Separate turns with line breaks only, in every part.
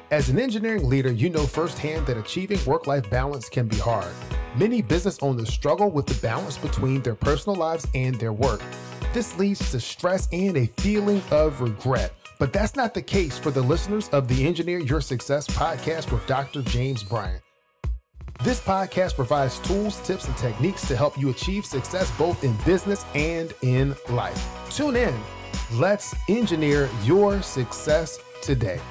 As an engineering leader, you know firsthand that achieving work-life balance can be hard. Many business owners struggle with the balance between their personal lives and their work. This leads to stress and a feeling of regret. But that's not the case for the listeners of the Engineer Your Success podcast with Dr. James Bryant. This podcast provides tools, tips, and techniques to help you achieve success both in business and in life. Tune in. Let's engineer your success today.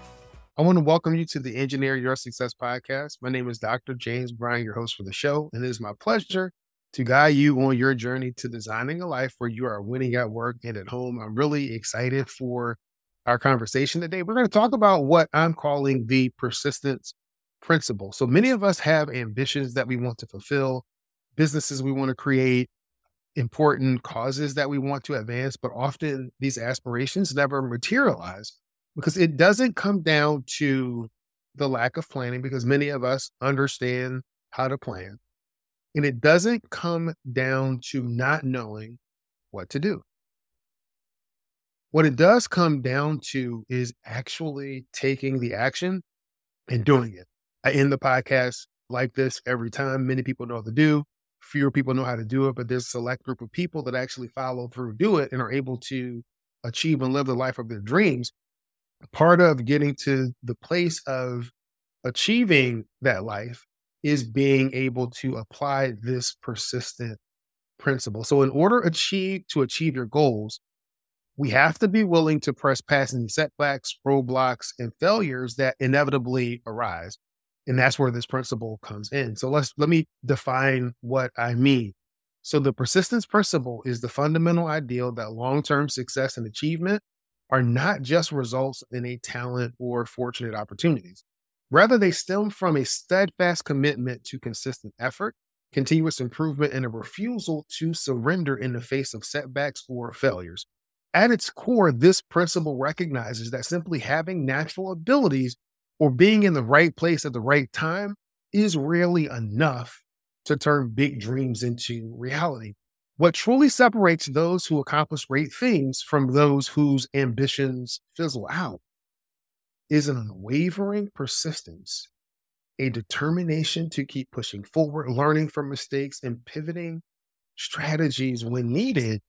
I want to welcome you to the Engineer Your Success podcast. My name is Dr. James Bryant, your host for the show, and it is my pleasure to guide you on your journey to designing a life where you are winning at work and at home. I'm really excited for our conversation today. We're going to talk about what I'm calling the persistence principle. So many of us have ambitions that we want to fulfill, businesses we want to create, important causes that we want to advance, but often these aspirations never materialize because it doesn't come down to the lack of planning, because many of us understand how to plan. And it doesn't come down to not knowing what to do. What it does come down to is actually taking the action and doing it. I end the podcast like this every time. Many people know what to do. Fewer people know how to do it, but there's a select group of people that actually follow through, do it, and are able to achieve and live the life of their dreams. Part of getting to the place of achieving that life is being able to apply this persistent principle. So in order to achieve your goals, we have to be willing to press past any setbacks, roadblocks, and failures that inevitably arise. And that's where this principle comes in. So let me define what I mean. So the persistence principle is the fundamental ideal that long-term success and achievement are not just results in a talent or fortunate opportunities. Rather, they stem from a steadfast commitment to consistent effort, continuous improvement, and a refusal to surrender in the face of setbacks or failures. At its core, this principle recognizes that simply having natural abilities or being in the right place at the right time is rarely enough to turn big dreams into reality. What truly separates those who accomplish great things from those whose ambitions fizzle out is an unwavering persistence, a determination to keep pushing forward, learning from mistakes, and pivoting strategies when needed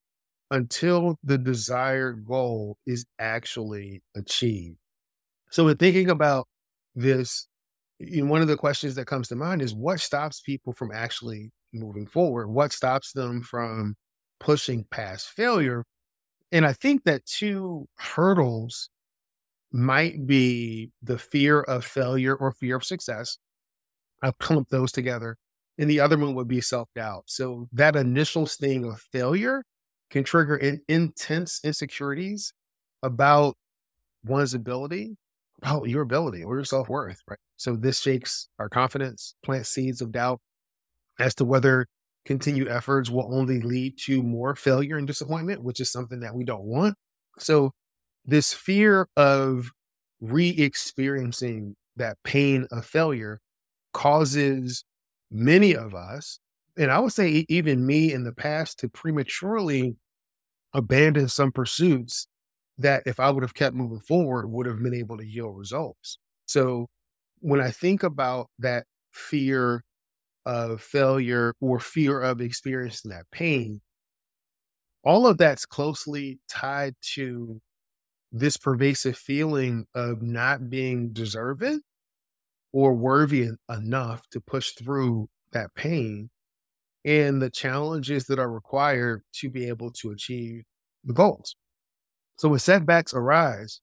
until the desired goal is actually achieved. So in thinking about this, one of the questions that comes to mind is what stops people from actually moving forward? What stops them from pushing past failure? And I think that two hurdles might be the fear of failure or fear of success. I've clumped those together. And the other one would be self-doubt. So that initial sting of failure can trigger intense insecurities about one's ability, about your ability or your self-worth, right? So this shakes our confidence, plants seeds of doubt as to whether continued efforts will only lead to more failure and disappointment, which is something that we don't want. So this fear of re-experiencing that pain of failure causes many of us, and I would say even me in the past, to prematurely abandon some pursuits that if I would have kept moving forward would have been able to yield results. So when I think about that fear of failure or fear of experiencing that pain, all of that's closely tied to this pervasive feeling of not being deserving or worthy enough to push through that pain and the challenges that are required to be able to achieve the goals. So when setbacks arise,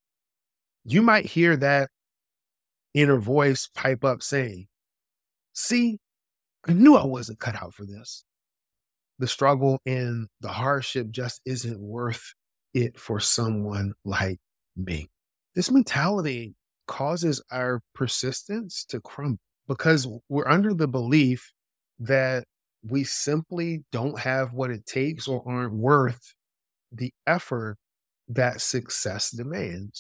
you might hear that inner voice pipe up saying, "See, I knew I wasn't cut out for this. The struggle and the hardship just isn't worth it for someone like me." This mentality causes our persistence to crumble because we're under the belief that we simply don't have what it takes or aren't worth the effort that success demands.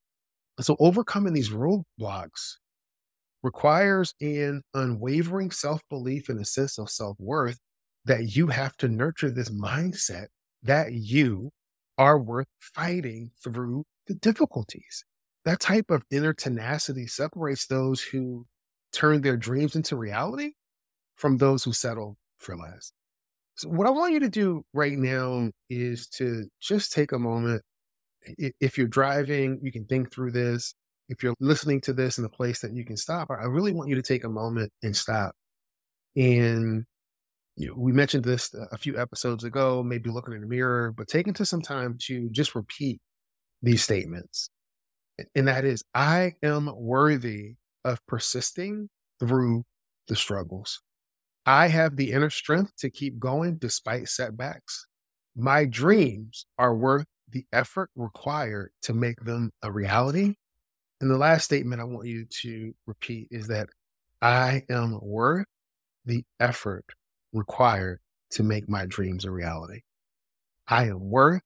So overcoming these roadblocks requires an unwavering self-belief and a sense of self-worth that you have to nurture this mindset that you are worth fighting through the difficulties. That type of inner tenacity separates those who turn their dreams into reality from those who settle for less. So, what I want you to do right now is to just take a moment. If you're driving, you can think through this. If you're listening to this in a place that you can stop, I really want you to take a moment and stop. And we mentioned this a few episodes ago, maybe looking in the mirror, but take into some time to just repeat these statements. And that is, I am worthy of persisting through the struggles. I have the inner strength to keep going despite setbacks. My dreams are worth the effort required to make them a reality. And the last statement I want you to repeat is that I am worth the effort required to make my dreams a reality. I am worth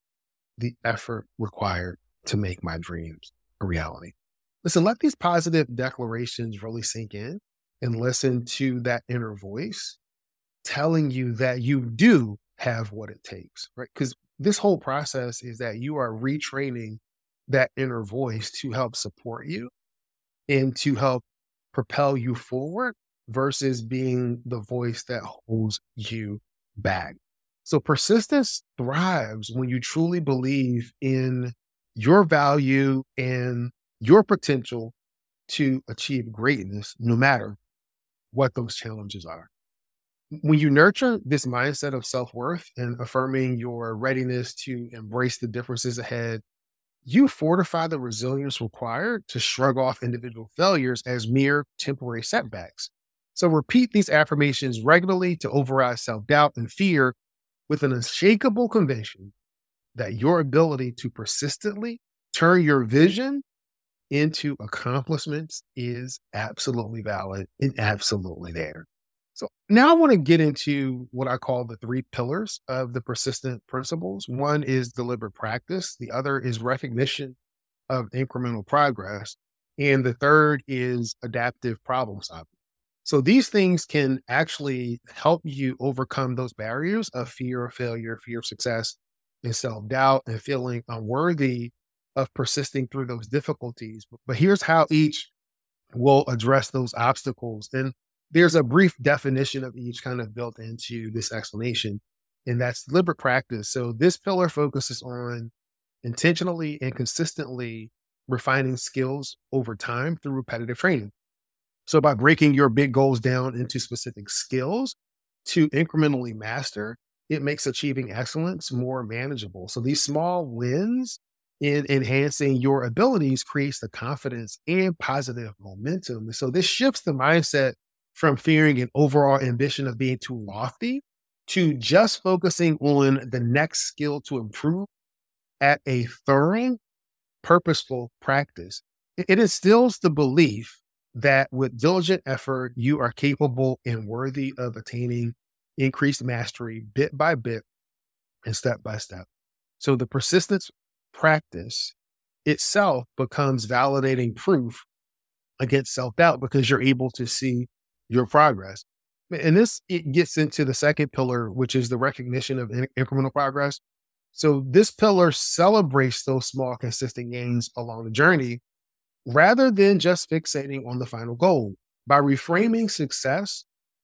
the effort required to make my dreams a reality. Listen, let these positive declarations really sink in and listen to that inner voice telling you that you do have what it takes, right? Because this whole process is that you are retraining that inner voice to help support you and to help propel you forward versus being the voice that holds you back. So persistence thrives when you truly believe in your value and your potential to achieve greatness, no matter what those challenges are. When you nurture this mindset of self worth and affirming your readiness to embrace the differences ahead, you fortify the resilience required to shrug off individual failures as mere temporary setbacks. So repeat these affirmations regularly to override self doubt and fear with an unshakable conviction that your ability to persistently turn your vision into accomplishments is absolutely valid and absolutely there. So now I want to get into what I call the three pillars of the persistent principles. One is deliberate practice, the other is recognition of incremental progress, and the third is adaptive problem solving. So these things can actually help you overcome those barriers of fear of failure, fear of success, and self doubt, and feeling unworthy of persisting through those difficulties. But here's how each will address those obstacles. And there's a brief definition of each kind of built into this explanation, and that's deliberate practice. So this pillar focuses on intentionally and consistently refining skills over time through repetitive training. So by breaking your big goals down into specific skills to incrementally master, it makes achieving excellence more manageable. So these small wins in enhancing your abilities creates the confidence and positive momentum. And so this shifts the mindset from fearing an overall ambition of being too lofty to just focusing on the next skill to improve at a thorough, purposeful practice. It instills the belief that with diligent effort, you are capable and worthy of attaining increased mastery bit by bit and step by step. So the persistence practice itself becomes validating proof against self doubt because you're able to see your progress. And this it gets into the second pillar, which is the recognition of incremental progress. So this pillar celebrates those small, consistent gains along the journey rather than just fixating on the final goal. By reframing success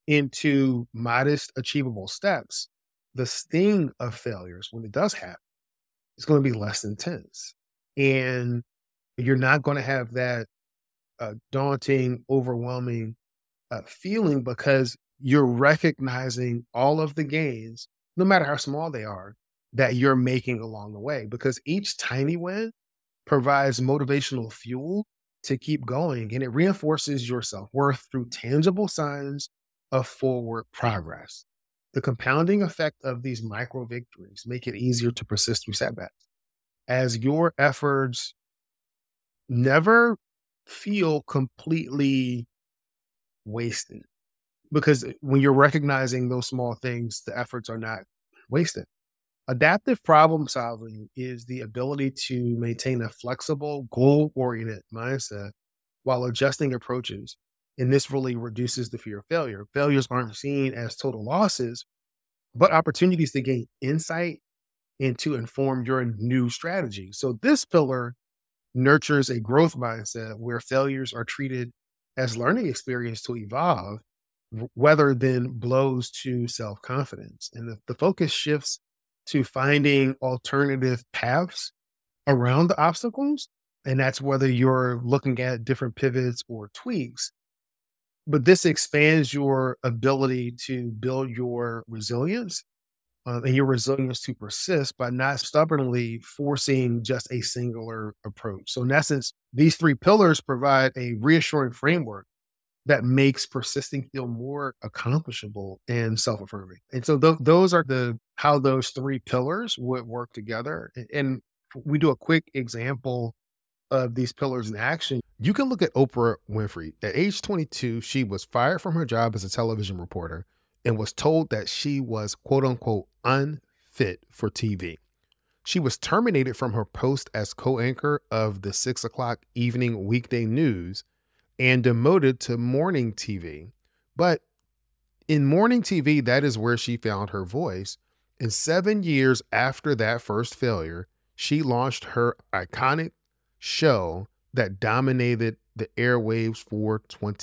into modest, achievable steps, the sting of failures, when it does happen, is going to be less intense. And you're not going to have that daunting, overwhelming feeling because you're recognizing all of the gains, no matter how small they are, that you're making along the way. Because each tiny win provides motivational fuel to keep going, and it reinforces your self worth through tangible signs of forward progress. The compounding effect of these micro victories make it easier to persist through setbacks as your efforts never feel completely wasted. Because when you're recognizing those small things, the efforts are not wasted. Adaptive problem solving is the ability to maintain a flexible, goal oriented mindset while adjusting approaches. And this really reduces the fear of failure. Failures aren't seen as total losses, but opportunities to gain insight and to inform your new strategy. So, this pillar nurtures a growth mindset where failures are treated as learning experience to evolve rather than blows to self-confidence. And the focus shifts to finding alternative paths around the obstacles. And that's whether you're looking at different pivots or tweaks. But this expands your ability to build your resilience and your resilience to persist by not stubbornly forcing just a singular approach. So, in essence, these three pillars provide a reassuring framework that makes persisting feel more accomplishable and self-affirming. And so those are the how those three pillars would work together. And we do a quick example of these pillars in action. You can look at Oprah Winfrey. At age 22, she was fired from her job as a television reporter and was told that she was, quote unquote, unfit for TV. She was terminated from her post as co-anchor of the 6 o'clock evening weekday news and demoted to morning TV. But in morning TV, that is where she found her voice. And 7 years after that first failure, she launched her iconic show that dominated the airwaves for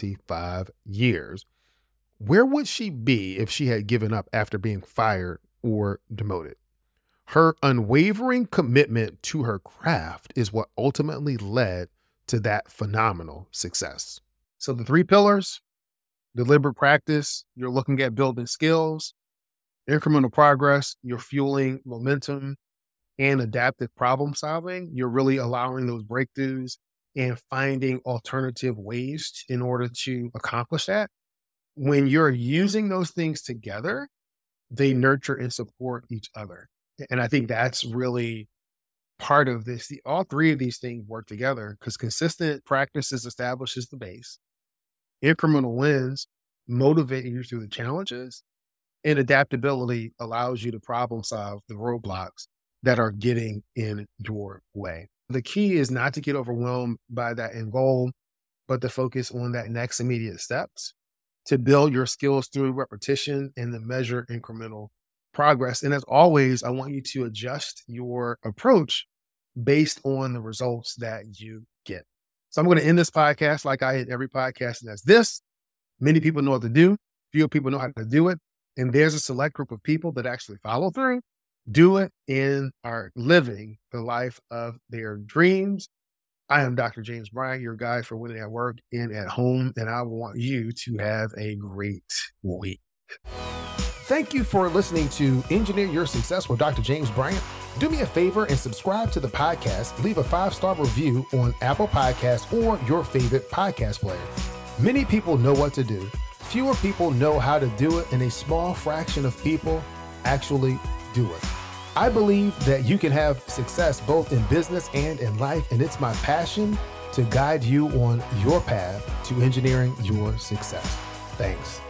25 years. Where would she be if she had given up after being fired or demoted? Her unwavering commitment to her craft is what ultimately led to that phenomenal success. So the three pillars: deliberate practice, you're looking at building skills; incremental progress, you're fueling momentum; and adaptive problem solving, you're really allowing those breakthroughs and finding alternative ways in order to accomplish that. When you're using those things together, they nurture and support each other. And I think that's really part of this. All three of these things work together because consistent practices establishes the base. Incremental wins motivate you through the challenges, and adaptability allows you to problem solve the roadblocks that are getting in your way. The key is not to get overwhelmed by that end goal, but to focus on that next immediate steps to build your skills through repetition and to measure incremental progress. And as always, I want you to adjust your approach based on the results that you get. So I'm going to end this podcast like I end every podcast, and that's this. Many people know what to do. Few people know how to do it. And there's a select group of people that actually follow through, do it, and are living the life of their dreams. I am Dr. James Bryant, your guide for winning at work and at home, and I want you to have a great week. Thank you for listening to Engineer Your Success with Dr. James Bryant. Do me a favor and subscribe to the podcast. Leave a 5-star review on Apple Podcasts or your favorite podcast player. Many people know what to do. Fewer people know how to do it, and a small fraction of people actually do it. I believe that you can have success both in business and in life, and it's my passion to guide you on your path to engineering your success. Thanks.